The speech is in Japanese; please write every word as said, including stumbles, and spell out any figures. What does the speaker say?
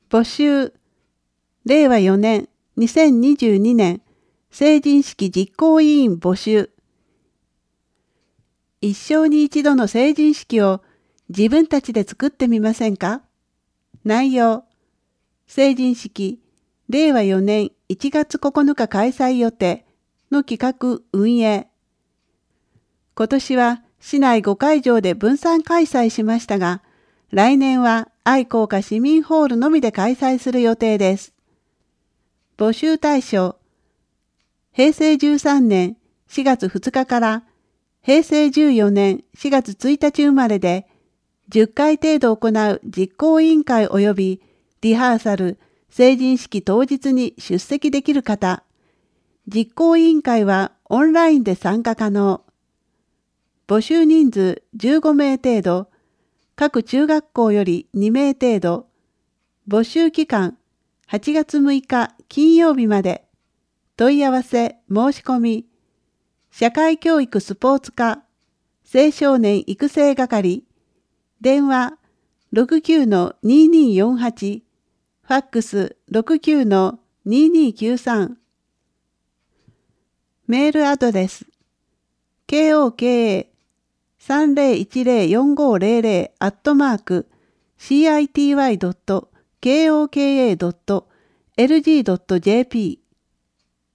募集、れいわよねんにせんにじゅうにねん成人式実行委員募集。一生に一度の成人式を自分たちで作ってみませんか？内容、成人式、れいわよねんいちがつここのか開催予定の企画運営。今年は市内ごかいじょうで分散開催しましたが、来年は愛好家市民ホールのみで開催する予定です。募集対象、へいせいじゅうさんねんしがつふつかからへいせいじゅうよねんしがつついたち生まれで、じゅっかい程度行う実行委員会及びリハーサル、成人式当日に出席できる方。実行委員会はオンラインで参加可能。募集人数じゅうごめい程度。各中学校よりにめい程度。募集期間はちがつむいか金曜日まで。問い合わせ申し込み。社会教育スポーツ課青少年育成係。電話 ろくきゅうのににーよんはち。ファックス ろくきゅうのににーきゅうさん。メールアドレス ケーオーケーエーさんぜろいちぜろよんごぜろぜろ アットマーク シーアイティーワイドットケーオーケーエードットエルジードットジェーピー